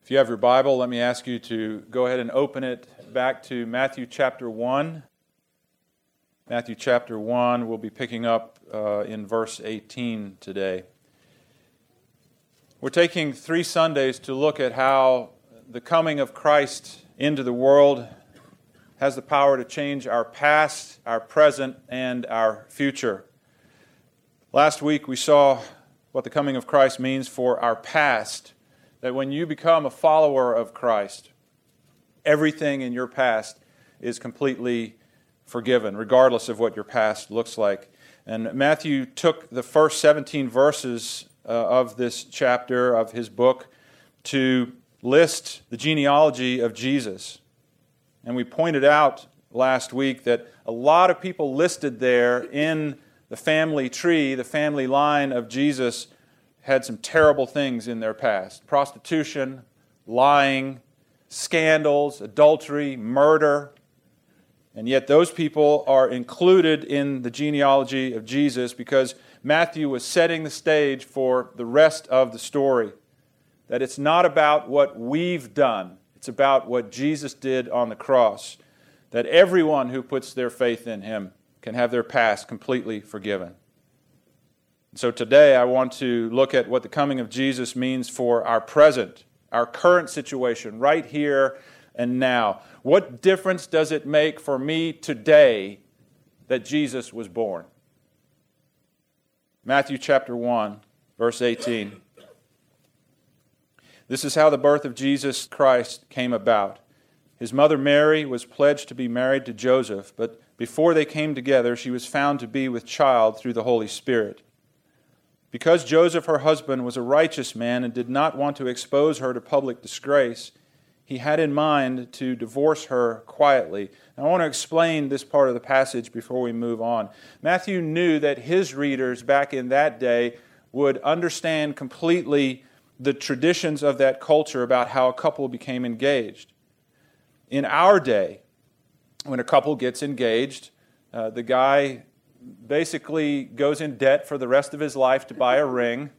If you have your Bible, let me ask you to go ahead and open it back to Matthew chapter 1. Matthew chapter 1, we'll be picking up in verse 18 today. We're taking 3 Sundays to look at how the coming of Christ into the world has the power to change our past, our present, and our future. Last week we saw what the coming of Christ means for our past. That when you become a follower of Christ, everything in your past is completely forgiven, regardless of what your past looks like. And Matthew took the first 17 verses of this chapter of his book to list the genealogy of Jesus. And we pointed out last week that a lot of people listed there in the family tree, the family line of Jesus, had some terrible things in their past. Prostitution, lying, scandals, adultery, murder. And yet those people are included in the genealogy of Jesus because Matthew was setting the stage for the rest of the story. That it's not about what we've done. It's about what Jesus did on the cross. That everyone who puts their faith in Him can have their past completely forgiven. So today I want to look at what the coming of Jesus means for our present, our current situation, right here and now. What difference does it make for me today that Jesus was born? Matthew chapter 1, verse 18. This is how the birth of Jesus Christ came about. His mother Mary was pledged to be married to Joseph, but before they came together, she was found to be with child through the Holy Spirit. Because Joseph, her husband, was a righteous man and did not want to expose her to public disgrace, he had in mind to divorce her quietly. Now, I want to explain this part of the passage before we move on. Matthew knew that his readers back in that day would understand completely the traditions of that culture about how a couple became engaged. In our day, when a couple gets engaged, the guy basically goes in debt for the rest of his life to buy a ring,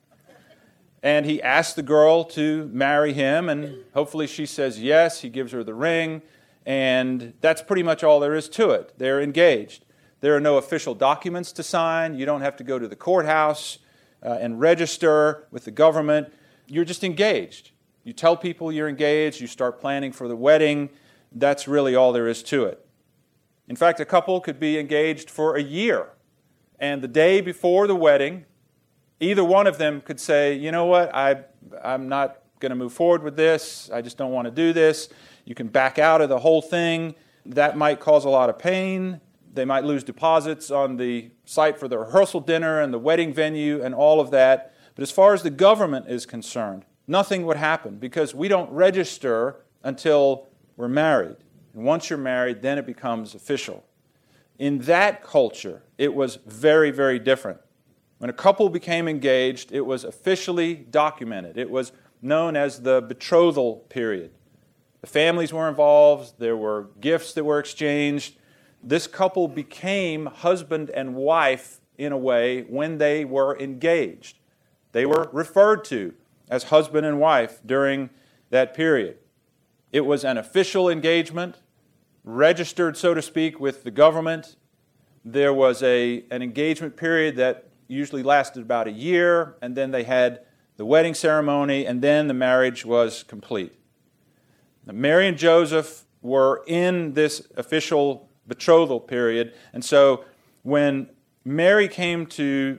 and he asks the girl to marry him, and hopefully she says yes. He gives her the ring, and that's pretty much all there is to it. They're engaged. There are no official documents to sign. You don't have to go to the courthouse and register with the government. You're just engaged. You tell people you're engaged. You start planning for the wedding. That's really all there is to it. In fact, a couple could be engaged for a year, and the day before the wedding, either one of them could say, you know what, I'm not going to move forward with this. I just don't want to do this. You can back out of the whole thing. That might cause a lot of pain. They might lose deposits on the site for the rehearsal dinner and the wedding venue and all of that. But as far as the government is concerned, nothing would happen because we don't register until we're married. And once you're married, then it becomes official. In that culture, it was very, very different. When a couple became engaged, it was officially documented. It was known as the betrothal period. The families were involved. There were gifts that were exchanged. This couple became husband and wife in a way when they were engaged. They were referred to as husband and wife during that period. It was an official engagement, registered, so to speak, with the government. There was an engagement period that usually lasted about a year, and then they had the wedding ceremony, and then the marriage was complete. Now, Mary and Joseph were in this official betrothal period, and so when Mary came to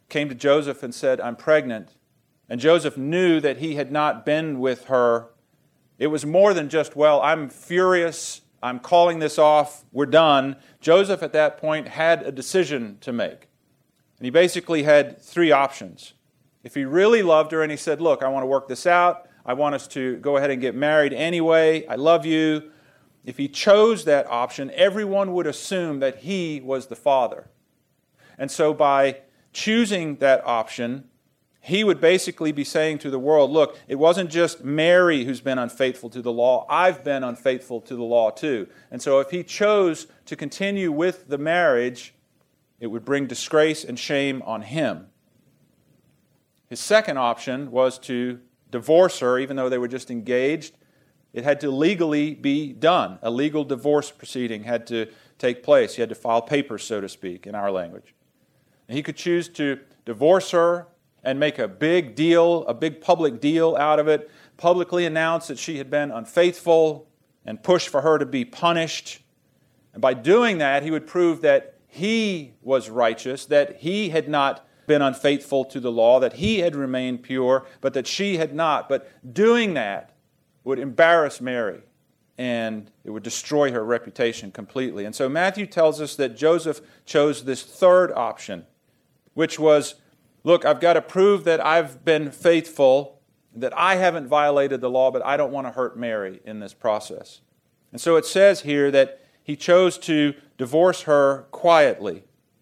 Joseph and said, I'm pregnant, and Joseph knew that he had not been with her, it was more than just, well, I'm furious, I'm calling this off, we're done. Joseph at that point had a decision to make. And he basically had 3 options. If he really loved her and he said, look, I want to work this out, I want us to go ahead and get married anyway, I love you. If he chose that option, everyone would assume that he was the father. And so by choosing that option, he would basically be saying to the world, look, it wasn't just Mary who's been unfaithful to the law, I've been unfaithful to the law too. And so if he chose to continue with the marriage, it would bring disgrace and shame on him. His second option was to divorce her, even though they were just engaged, it had to legally be done. A legal divorce proceeding had to take place. He had to file papers, so to speak, in our language. And he could choose to divorce her and make a big deal, a big public deal out of it, publicly announce that she had been unfaithful and push for her to be punished. And by doing that, he would prove that he was righteous, that he had not been unfaithful to the law, that he had remained pure, but that she had not. But doing that would embarrass Mary, and it would destroy her reputation completely. And so Matthew tells us that Joseph chose this third option, which was, look, I've got to prove that I've been faithful, that I haven't violated the law, but I don't want to hurt Mary in this process. And so it says here that he chose to divorce her quietly.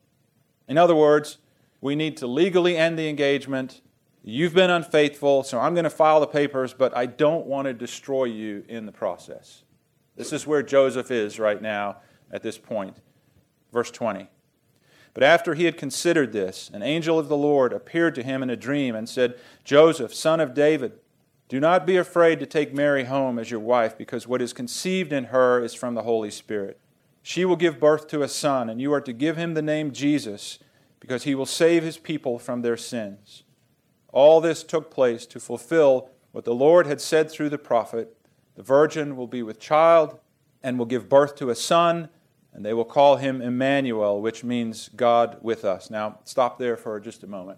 In other words, we need to legally end the engagement. You've been unfaithful, so I'm going to file the papers, but I don't want to destroy you in the process. This is where Joseph is right now at this point. Verse 20. But after he had considered this, an angel of the Lord appeared to him in a dream and said, Joseph, son of David, do not be afraid to take Mary home as your wife, because what is conceived in her is from the Holy Spirit. She will give birth to a son, and you are to give him the name Jesus, because he will save his people from their sins. All this took place to fulfill what the Lord had said through the prophet, the virgin will be with child and will give birth to a son, and they will call him Emmanuel, which means God with us. Now, stop there for just a moment.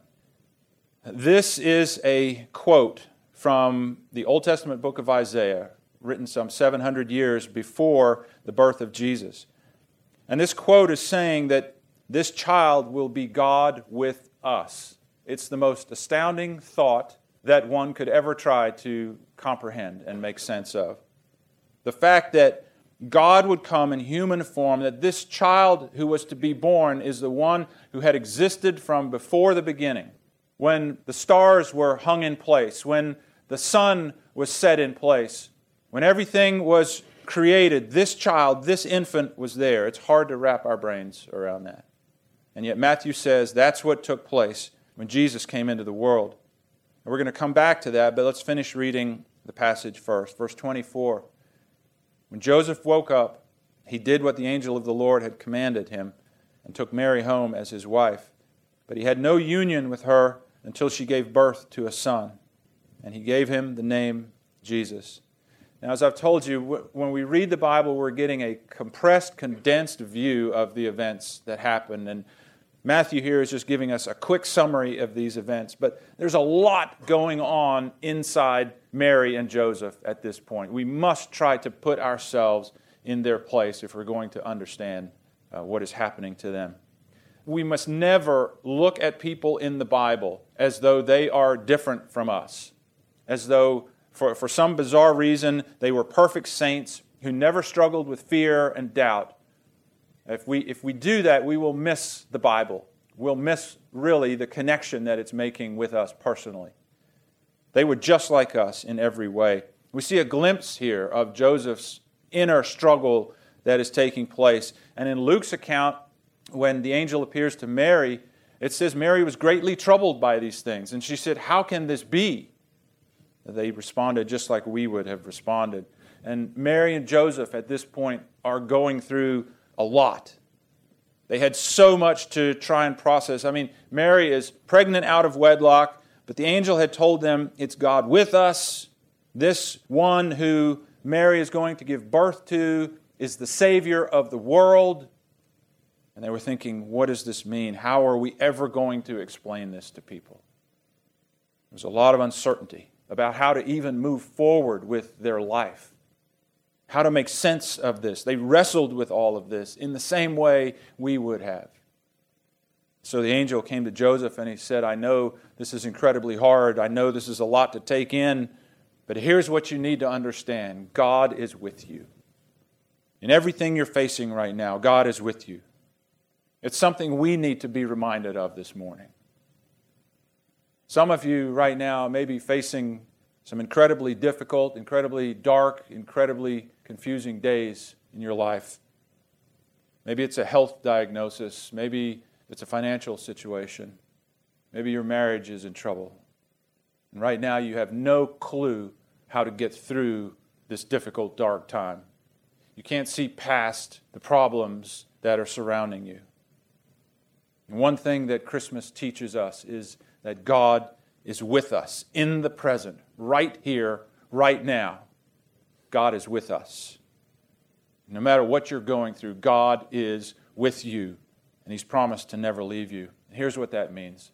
This is a quote from the Old Testament book of Isaiah, written some 700 years before the birth of Jesus. And this quote is saying that this child will be God with us. It's the most astounding thought that one could ever try to comprehend and make sense of. The fact that God would come in human form, that this child who was to be born is the one who had existed from before the beginning, when the stars were hung in place, when the sun was set in place, when everything was created, this child, this infant was there. It's hard to wrap our brains around that. And yet Matthew says that's what took place when Jesus came into the world. And we're going to come back to that, but let's finish reading the passage first. Verse 24. When Joseph woke up, he did what the angel of the Lord had commanded him and took Mary home as his wife. But he had no union with her until she gave birth to a son, and he gave him the name Jesus. Now, as I've told you, when we read the Bible, we're getting a compressed, condensed view of the events that happened. And Matthew here is just giving us a quick summary of these events. But there's a lot going on inside Mary and Joseph at this point. We must try to put ourselves in their place if we're going to understand what is happening to them. We must never look at people in the Bible as though they are different from us, as though for some bizarre reason they were perfect saints who never struggled with fear and doubt. If we do that, we will miss the Bible. We'll miss really the connection that it's making with us personally. They were just like us in every way. We see a glimpse here of Joseph's inner struggle that is taking place. And in Luke's account, when the angel appears to Mary, it says Mary was greatly troubled by these things. And she said, "How can this be?" They responded just like we would have responded. And Mary and Joseph at this point are going through a lot. They had so much to try and process. I mean, Mary is pregnant out of wedlock, but the angel had told them, it's God with us. This one who Mary is going to give birth to is the Savior of the world. And they were thinking, what does this mean? How are we ever going to explain this to people? There's a lot of uncertainty about how to even move forward with their life, how to make sense of this. They wrestled with all of this in the same way we would have. So the angel came to Joseph and he said, I know this is incredibly hard. I know this is a lot to take in, but here's what you need to understand. God is with you. In everything you're facing right now, God is with you. It's something we need to be reminded of this morning. Some of you right now may be facing some incredibly difficult, incredibly dark, incredibly confusing days in your life. Maybe it's a health diagnosis. Maybe it's a financial situation. Maybe your marriage is in trouble. And right now you have no clue how to get through this difficult, dark time. You can't see past the problems that are surrounding you. And one thing that Christmas teaches us is that God is with us in the present, right here, right now. God is with us. No matter what you're going through, God is with you, and He's promised to never leave you. Here's what that means.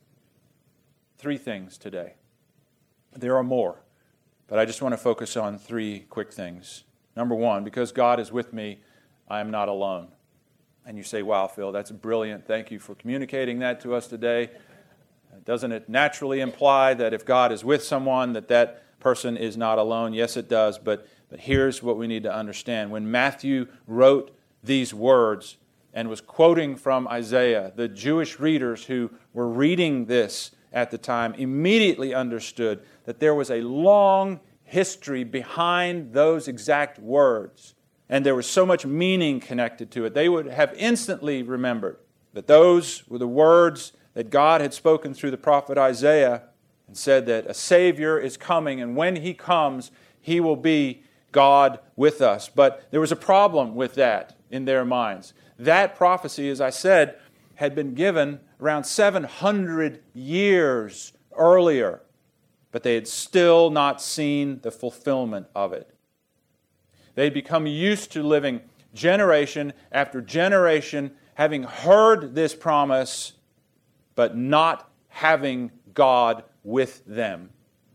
3 things today. There are more, but I just want to focus on 3 quick things. Number 1, because God is with me, I am not alone. And you say, wow, Phil, that's brilliant. Thank you for communicating that to us today. Doesn't it naturally imply that if God is with someone, that person is not alone? Yes, it does, but here's what we need to understand. When Matthew wrote these words and was quoting from Isaiah, the Jewish readers who were reading this at the time immediately understood that there was a long history behind those exact words. And there was so much meaning connected to it. They would have instantly remembered that those were the words that God had spoken through the prophet Isaiah and said that a Savior is coming, and when He comes, He will be God with us. But there was a problem with that in their minds. That prophecy, as I said, had been given around 700 years earlier, but they had still not seen the fulfillment of it. They had become used to living generation after generation, having heard this promise, but not having God with them.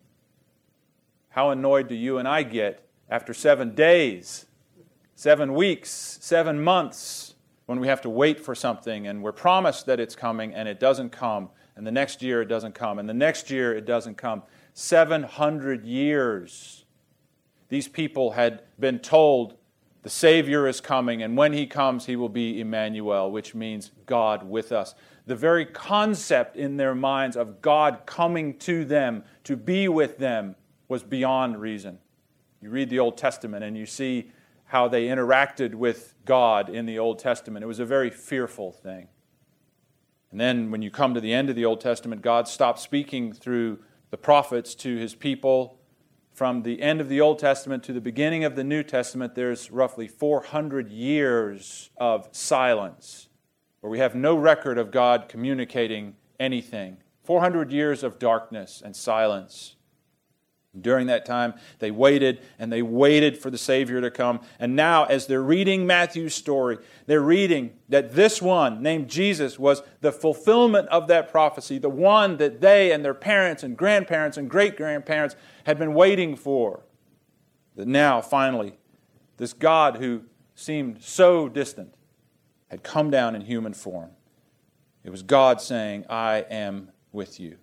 How annoyed do you and I get after 7 days, 7 weeks, 7 months, when we have to wait for something and we're promised that it's coming and it doesn't come, and the next year it doesn't come, and the next year it doesn't come. 700 years. These people had been told the Savior is coming, and when He comes, He will be Emmanuel, which means God with us. The very concept in their minds of God coming to them, to be with them, was beyond reason. You read the Old Testament and you see how they interacted with God in the Old Testament. It was a very fearful thing. And then when you come to the end of the Old Testament, God stopped speaking through the prophets to His people. From the end of the Old Testament to the beginning of the New Testament, there's roughly 400 years of silence, where we have no record of God communicating anything. 400 years of darkness and silence. During that time, they waited and they waited for the Savior to come. And now, as they're reading Matthew's story, they're reading that this one, named Jesus, was the fulfillment of that prophecy, the one that they and their parents and grandparents and great-grandparents had been waiting for. That now, finally, this God who seemed so distant had come down in human form. It was God saying, I am with you.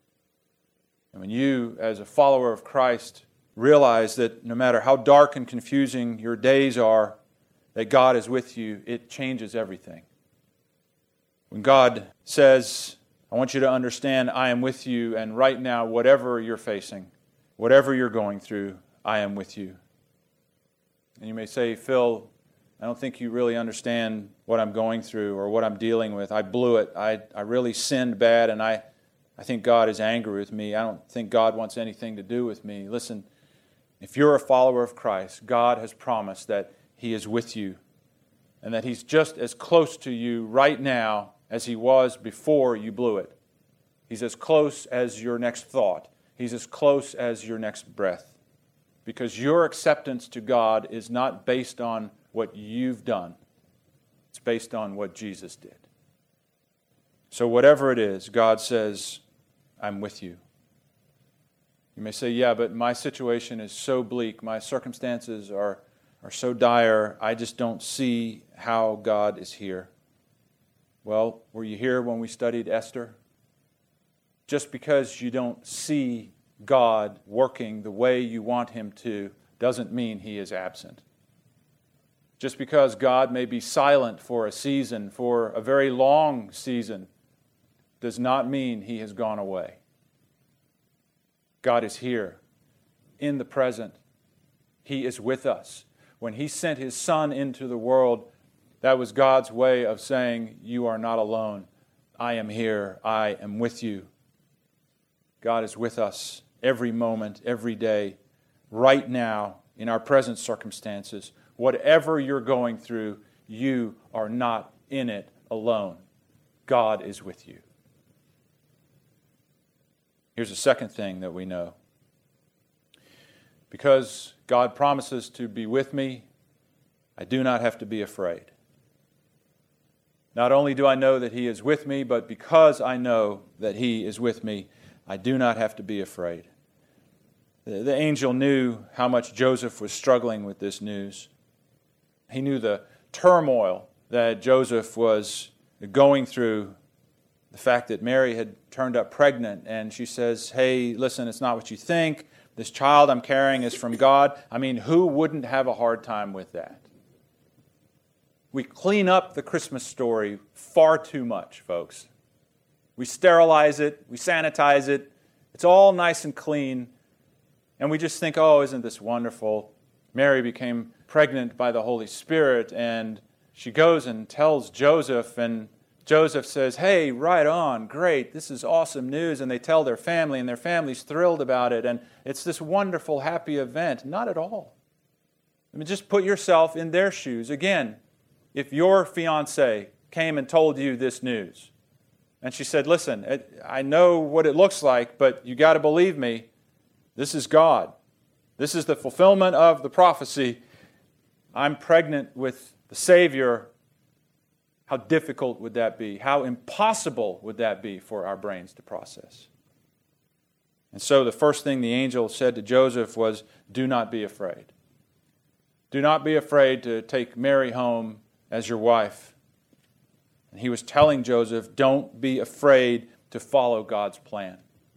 And when you, as a follower of Christ, realize that no matter how dark and confusing your days are, that God is with you, it changes everything. When God says, I want you to understand I am with you, and right now, whatever you're facing, whatever you're going through, I am with you. And you may say, Phil, I don't think you really understand what I'm going through or what I'm dealing with. I blew it. I really sinned bad, and I think God is angry with me. I don't think God wants anything to do with me. Listen, if you're a follower of Christ, God has promised that He is with you and that He's just as close to you right now as He was before you blew it. He's as close as your next thought. He's as close as your next breath. Because your acceptance to God is not based on what you've done. It's based on what Jesus did. So whatever it is, God says, I'm with you. You may say, yeah, but my situation is so bleak. My circumstances are so dire. I just don't see how God is here. Well, were you here when we studied Esther? Just because you don't see God working the way you want Him to doesn't mean He is absent. Just because God may be silent for a season, for a very long season, does not mean He has gone away. God is here, in the present. He is with us. When He sent His Son into the world, that was God's way of saying, you are not alone. I am here. I am with you. God is with us every moment, every day, right now, in our present circumstances. Whatever you're going through, you are not in it alone. God is with you. Here's the second thing that we know. Because God promises to be with me, I do not have to be afraid. Not only do I know that He is with me, but because I know that He is with me, I do not have to be afraid. The angel knew how much Joseph was struggling with this news. He knew the turmoil that Joseph was going through, the fact that Mary had turned up pregnant, and she says, hey, listen, it's not what you think. This child I'm carrying is from God. I mean, who wouldn't have a hard time with that? We clean up the Christmas story far too much, folks. We sterilize it, we sanitize it, it's all nice and clean, and we just think, oh, isn't this wonderful? Mary became pregnant by the Holy Spirit, and she goes and tells Joseph, and Joseph says, hey, right on, great, this is awesome news, and they tell their family, and their family's thrilled about it, and it's this wonderful, happy event. Not at all. I mean, just put yourself in their shoes. Again, if your fiancée came and told you this news, and she said, listen, I know what it looks like, but you got to believe me, this is God. This is the fulfillment of the prophecy. I'm pregnant with the Savior. How difficult would that be? How impossible would that be for our brains to process? And so the first thing the angel said to Joseph was, do not be afraid. Do not be afraid to take Mary home as your wife. And he was telling Joseph, don't be afraid to follow God's plan.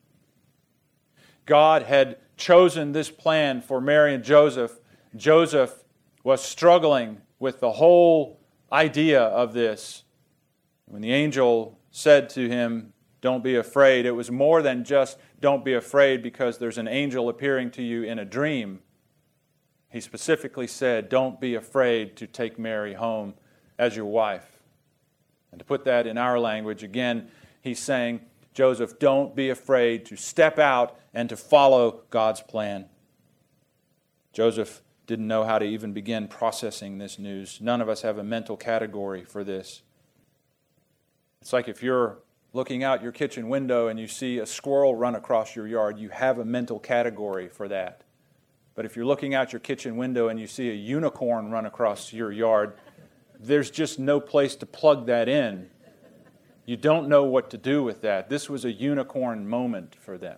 God had chosen this plan for Mary and Joseph. Joseph was struggling with the whole idea of this. When the angel said to him, don't be afraid, it was more than just don't be afraid because there's an angel appearing to you in a dream. He specifically said, don't be afraid to take Mary home as your wife. And to put that in our language, again, he's saying, Joseph, don't be afraid to step out and to follow God's plan. Joseph didn't know how to even begin processing this news. None of us have a mental category for this. It's like if you're looking out your kitchen window and you see a squirrel run across your yard, you have a mental category for that. But if you're looking out your kitchen window and you see a unicorn run across your yard, there's just no place to plug that in. You don't know what to do with that. This was a unicorn moment for them.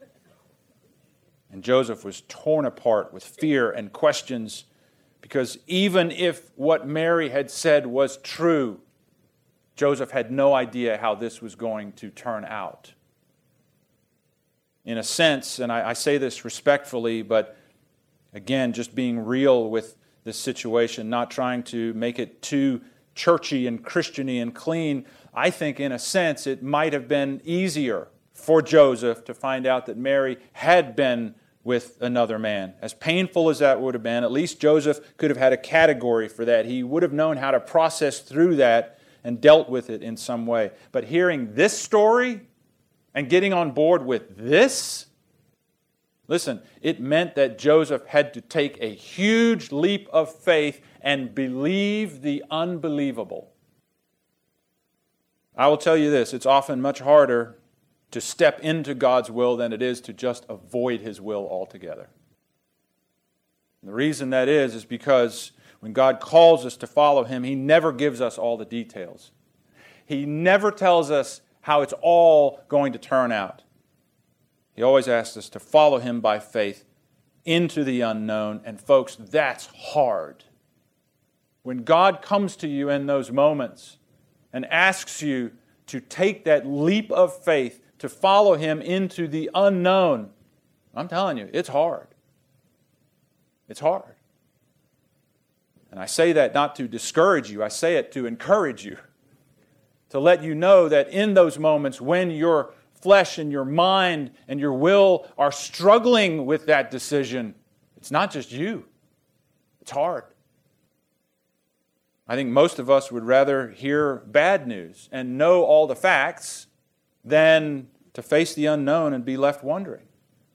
And Joseph was torn apart with fear and questions because even if what Mary had said was true, Joseph had no idea how this was going to turn out. In a sense, and I say this respectfully, but again, just being real with this situation, not trying to make it too churchy and Christiany and clean, I think in a sense it might have been easier for Joseph to find out that Mary had been with another man. As painful as that would have been, at least Joseph could have had a category for that. He would have known how to process through that and dealt with it in some way. But hearing this story and getting on board with this, listen, it meant that Joseph had to take a huge leap of faith and believe the unbelievable. I will tell you this, it's often much harder to step into God's will than it is to just avoid His will altogether. And the reason that is because when God calls us to follow Him, He never gives us all the details. He never tells us how it's all going to turn out. He always asks us to follow Him by faith into the unknown. And folks, that's hard. When God comes to you in those moments and asks you to take that leap of faith to follow Him into the unknown, I'm telling you, it's hard. It's hard. And I say that not to discourage you. I say it to encourage you. To let you know that in those moments when your flesh and your mind and your will are struggling with that decision, it's not just you. It's hard. I think most of us would rather hear bad news and know all the facts than to face the unknown and be left wondering.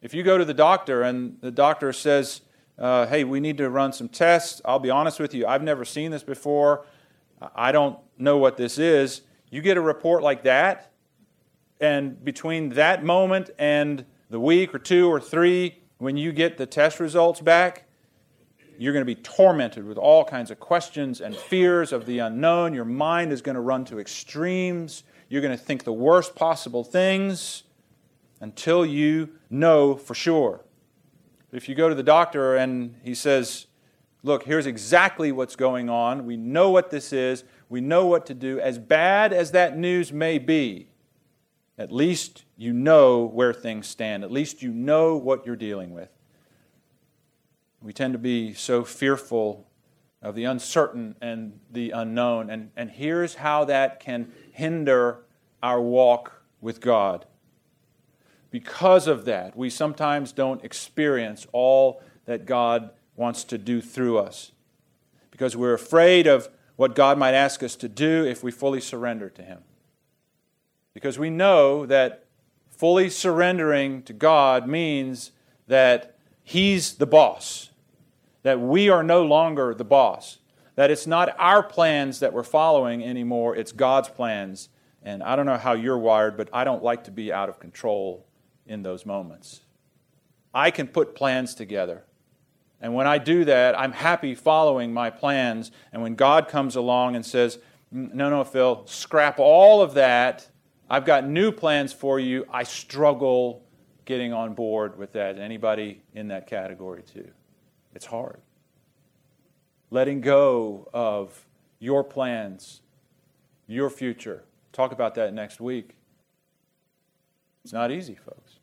If you go to the doctor and the doctor says, hey, we need to run some tests, I'll be honest with you, I've never seen this before, I don't know what this is, you get a report like that, and between that moment and the week or 2 or 3 when you get the test results back, you're going to be tormented with all kinds of questions and fears of the unknown. Your mind is going to run to extremes. You're going to think the worst possible things until you know for sure. If you go to the doctor and he says, look, here's exactly what's going on. We know what this is. We know what to do. As bad as that news may be, at least you know where things stand. At least you know what you're dealing with. We tend to be so fearful of the uncertain and the unknown. And here's how that can hinder our walk with God. Because of that, we sometimes don't experience all that God wants to do through us. Because we're afraid of what God might ask us to do if we fully surrender to Him. Because we know that fully surrendering to God means that He's the boss. That we are no longer the boss. That it's not our plans that we're following anymore, it's God's plans. And I don't know how you're wired, but I don't like to be out of control in those moments. I can put plans together. And when I do that, I'm happy following my plans. And when God comes along and says, no, Phil, scrap all of that. I've got new plans for you. I struggle getting on board with that. Anybody in that category too? It's hard. Letting go of your plans, your future. Talk about that next week. It's not easy, folks.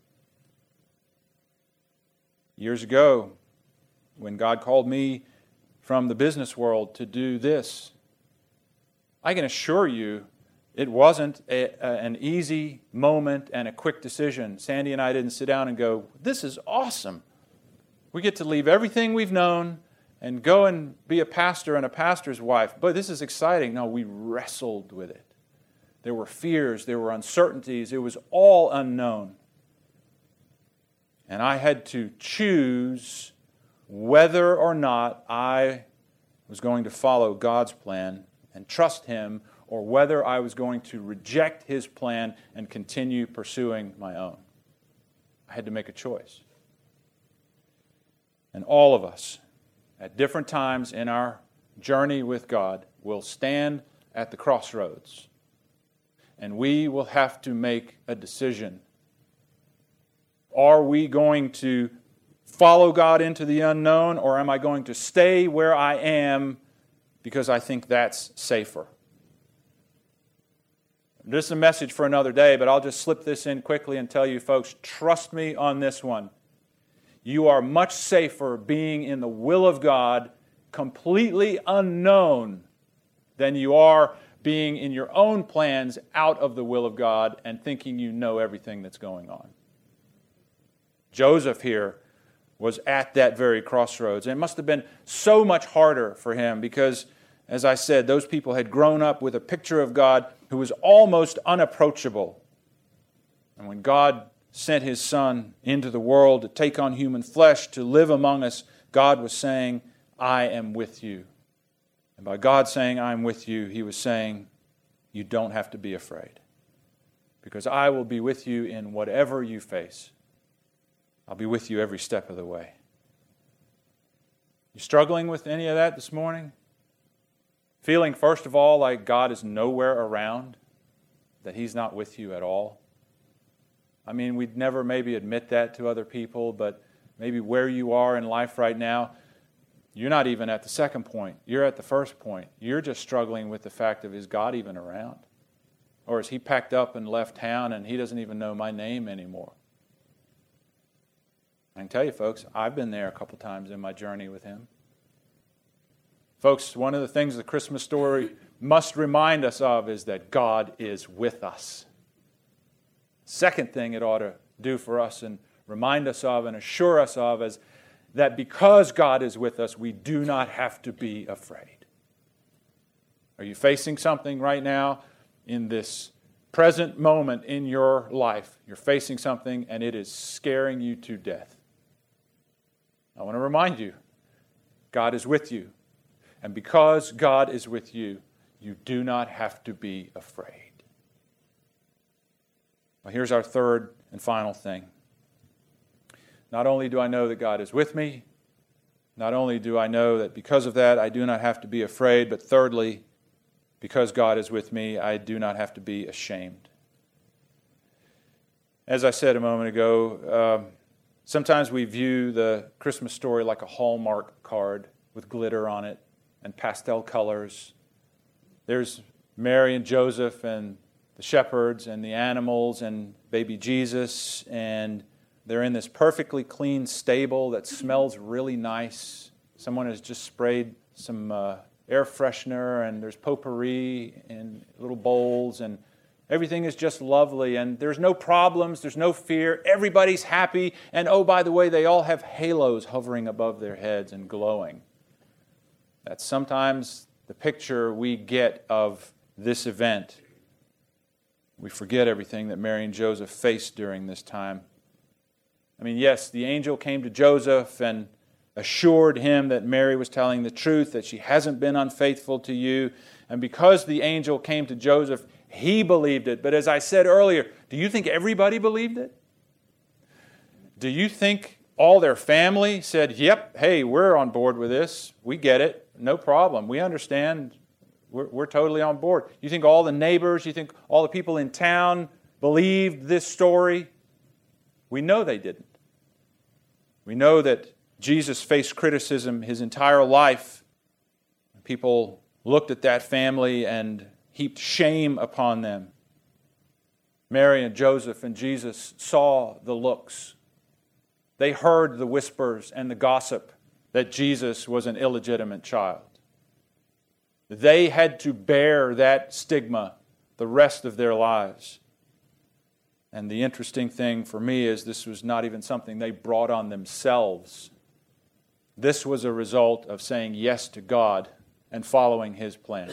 Years ago, when God called me from the business world to do this, I can assure you it wasn't an easy moment and a quick decision. Sandy and I didn't sit down and go, this is awesome. We get to leave everything we've known and go and be a pastor and a pastor's wife. But this is exciting. No, we wrestled with it. There were fears, there were uncertainties. It was all unknown. And I had to choose whether or not I was going to follow God's plan and trust Him, or whether I was going to reject His plan and continue pursuing my own. I had to make a choice. And all of us, at different times in our journey with God, will stand at the crossroads. And we will have to make a decision. Are we going to follow God into the unknown, or am I going to stay where I am because I think that's safer? This is a message for another day, but I'll just slip this in quickly and tell you, folks, trust me on this one. You are much safer being in the will of God, completely unknown, than you are being in your own plans out of the will of God and thinking you know everything that's going on. Joseph here was at that very crossroads. And it must have been so much harder for him because, as I said, those people had grown up with a picture of God who was almost unapproachable. And when God sent His Son into the world to take on human flesh, to live among us, God was saying, I am with you. And by God saying, I am with you, He was saying, you don't have to be afraid. Because I will be with you in whatever you face. I'll be with you every step of the way. You struggling with any of that this morning? Feeling, first of all, like God is nowhere around? That He's not with you at all? I mean, we'd never maybe admit that to other people, but maybe where you are in life right now, you're not even at the second point. You're at the first point. You're just struggling with the fact of, is God even around? Or is He packed up and left town and He doesn't even know my name anymore? I can tell you, folks, I've been there a couple times in my journey with Him. Folks, one of the things the Christmas story must remind us of is that God is with us. Second thing it ought to do for us and remind us of and assure us of is that because God is with us, we do not have to be afraid. Are you facing something right now in this present moment in your life, you're facing something and it is scaring you to death. I want to remind you, God is with you. And because God is with you, you do not have to be afraid. Well, here's our third and final thing. Not only do I know that God is with me, not only do I know that because of that I do not have to be afraid, but thirdly, because God is with me, I do not have to be ashamed. As I said a moment ago, sometimes we view the Christmas story like a Hallmark card with glitter on it and pastel colors. There's Mary and Joseph and the shepherds and the animals and baby Jesus, and they're in this perfectly clean stable that smells really nice. Someone has just sprayed some air freshener, and there's potpourri in little bowls, and everything is just lovely, and there's no problems, there's no fear, everybody's happy, and oh, by the way, they all have halos hovering above their heads and glowing. That's sometimes the picture we get of this event. We forget everything that Mary and Joseph faced during this time. I mean, yes, the angel came to Joseph and assured him that Mary was telling the truth, that she hasn't been unfaithful to you. And because the angel came to Joseph, he believed it. But as I said earlier, do you think everybody believed it? Do you think all their family said, yep, hey, we're on board with this. We get it. No problem. We understand. We're totally on board. You think all the neighbors, you think all the people in town believed this story? We know they didn't. We know that Jesus faced criticism his entire life. People looked at that family and heaped shame upon them. Mary and Joseph and Jesus saw the looks. They heard the whispers and the gossip that Jesus was an illegitimate child. They had to bear that stigma the rest of their lives. And the interesting thing for me is this was not even something they brought on themselves. This was a result of saying yes to God and following His plan.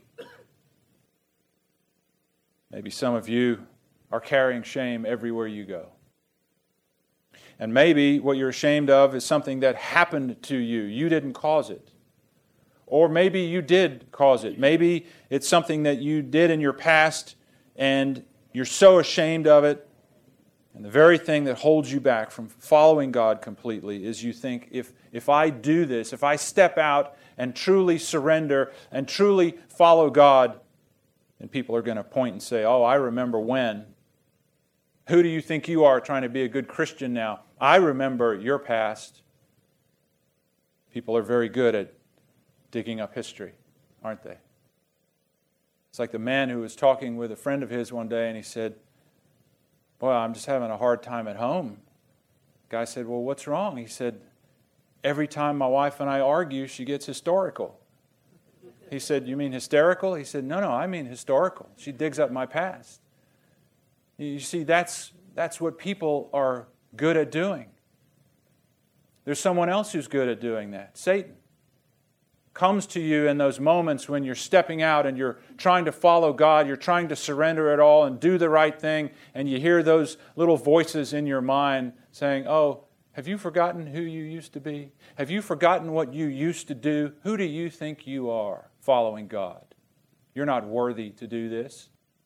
Maybe some of you are carrying shame everywhere you go. And maybe what you're ashamed of is something that happened to you. You didn't cause it. Or maybe you did cause it. Maybe it's something that you did in your past and you're so ashamed of it. And the very thing that holds you back from following God completely is you think, if I do this, if I step out and truly surrender and truly follow God, then people are going to point and say, oh, I remember when. Who do you think you are trying to be a good Christian now? I remember your past. People are very good at digging up history, aren't they? It's like the man who was talking with a friend of his one day and he said, boy, I'm just having a hard time at home. The guy said, well, what's wrong? He said, every time my wife and I argue, she gets historical. He said, you mean hysterical? He said, no, I mean historical. She digs up my past. You see, that's what people are good at doing. There's someone else who's good at doing that. Satan comes to you in those moments when you're stepping out and you're trying to follow God, you're trying to surrender it all and do the right thing, and you hear those little voices in your mind saying, oh, have you forgotten who you used to be? Have you forgotten what you used to do? Who do you think you are following God? You're not worthy to do this.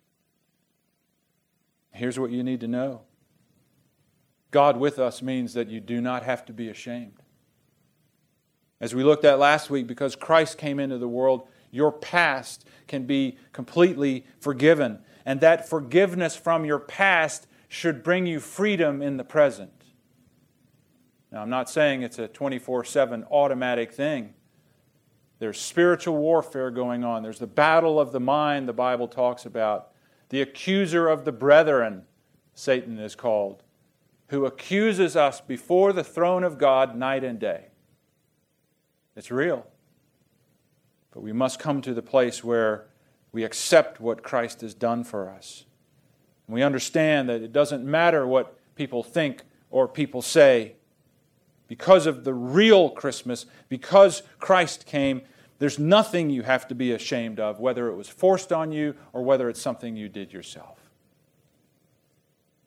Here's what you need to know. God with us means that you do not have to be ashamed. As we looked at last week, because Christ came into the world, your past can be completely forgiven. And that forgiveness from your past should bring you freedom in the present. Now, I'm not saying it's a 24/7 automatic thing. There's spiritual warfare going on. There's the battle of the mind the Bible talks about. The accuser of the brethren, Satan is called, who accuses us before the throne of God night and day. It's real. But we must come to the place where we accept what Christ has done for us. And we understand that it doesn't matter what people think or people say. Because of the real Christmas, because Christ came, there's nothing you have to be ashamed of, whether it was forced on you or whether it's something you did yourself.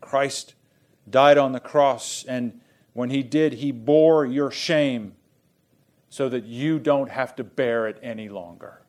Christ died on the cross, and when He did, He bore your shame so that you don't have to bear it any longer.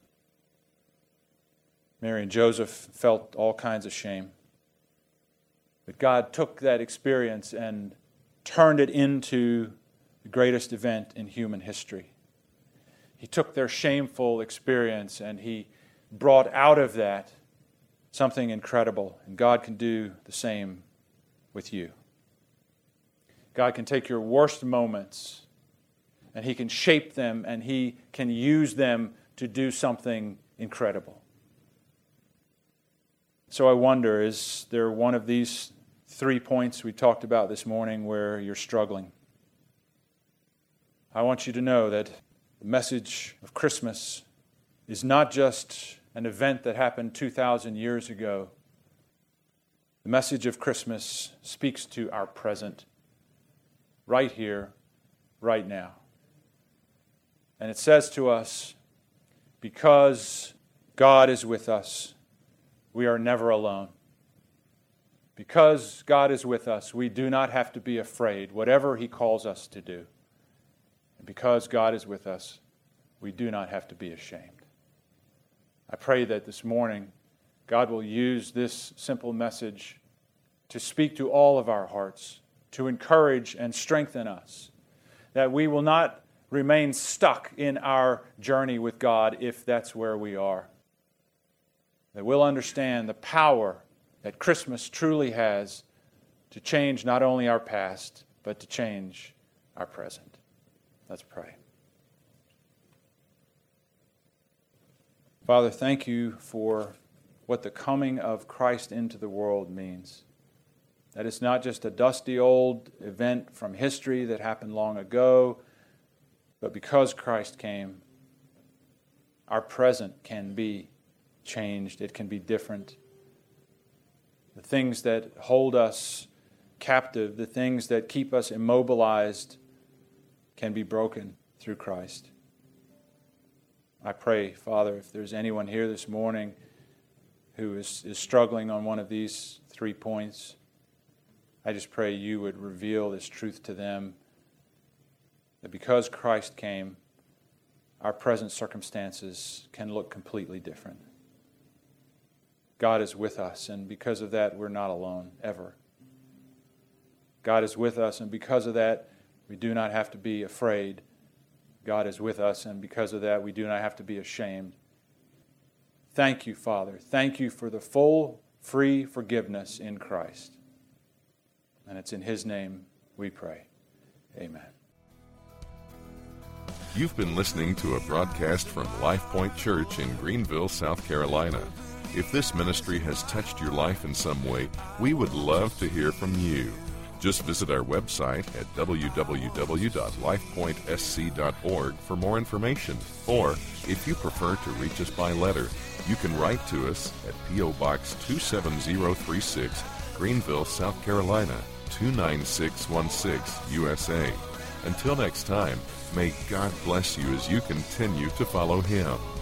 Mary and Joseph felt all kinds of shame. But God took that experience and turned it into the greatest event in human history. He took their shameful experience and He brought out of that something incredible. And God can do the same with you. God can take your worst moments and He can shape them and He can use them to do something incredible. So I wonder, is there one of these 3 points we talked about this morning where you're struggling? I want you to know that the message of Christmas is not just an event that happened 2,000 years ago. The message of Christmas speaks to our present, right here, right now. And it says to us, because God is with us, we are never alone. Because God is with us, we do not have to be afraid, whatever He calls us to do. And because God is with us, we do not have to be ashamed. I pray that this morning, God will use this simple message to speak to all of our hearts, to encourage and strengthen us, that we will not remain stuck in our journey with God if that's where we are. That we'll understand the power that Christmas truly has to change not only our past, but to change our present. Let's pray. Father, thank You for what the coming of Christ into the world means. That it's not just a dusty old event from history that happened long ago, but because Christ came, our present can be changed. It can be different. The things that hold us captive, the things that keep us immobilized, can be broken through Christ. I pray, Father, if there's anyone here this morning who is struggling on one of these 3 points, I just pray You would reveal this truth to them, that because Christ came, our present circumstances can look completely different. God is with us, and because of that, we're not alone, ever. God is with us, and because of that, we do not have to be afraid. God is with us, and because of that, we do not have to be ashamed. Thank You, Father. Thank You for the full, free forgiveness in Christ. And it's in His name we pray. Amen. You've been listening to a broadcast from Life Point Church in Greenville, South Carolina. If this ministry has touched your life in some way, we would love to hear from you. Just visit our website at www.lifepointsc.org for more information. Or, if you prefer to reach us by letter, you can write to us at P.O. Box 27036, Greenville, South Carolina, 29616, USA. Until next time, may God bless you as you continue to follow Him.